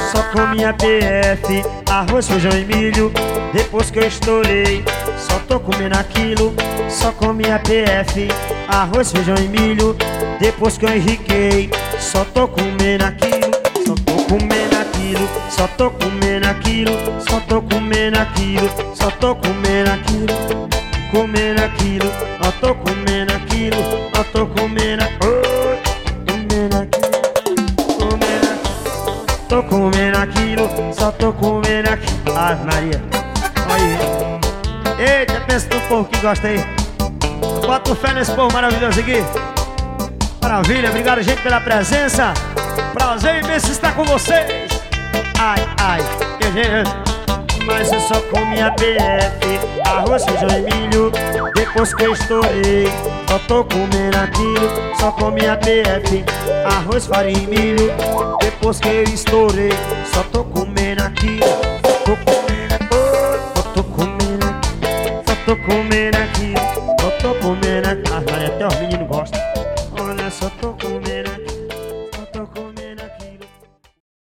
só comia PF, arroz, feijão e milho. Depois que eu estourei, só tô comendo aquilo. Só comia PF, arroz, feijão e milho. Depois que eu enriquei, só tô comendo aquilo. Só tô comendo aquilo, só tô comendo aquilo. Só tô comendo aquilo, só tô comendo aquilo. Comendo aquilo, ó tô comendo aquilo. Ó tô comendo comendo aquilo, comendo aquilo. Tô comendo aquilo, só tô comendo aquilo. Ave Maria, aí. Eita, pensa no povo que gosta aí. Bota fé nesse povo maravilhoso aqui. Maravilha, obrigado gente pela presença. Prazer imenso estar com vocês. Ai, ai, mas eu só comia PF, arroz, feijão e milho. Depois que eu estourei, só tô comendo aquilo. Só comia PF, arroz, farinha e milho. Depois que eu estourei, só tô comendo aquilo. Só tô comendo, só tô comendo aquilo. Só tô comendo aquilo, só tô comendo aquilo. Ah, Maria, até os meninos gostam. Olha, só tô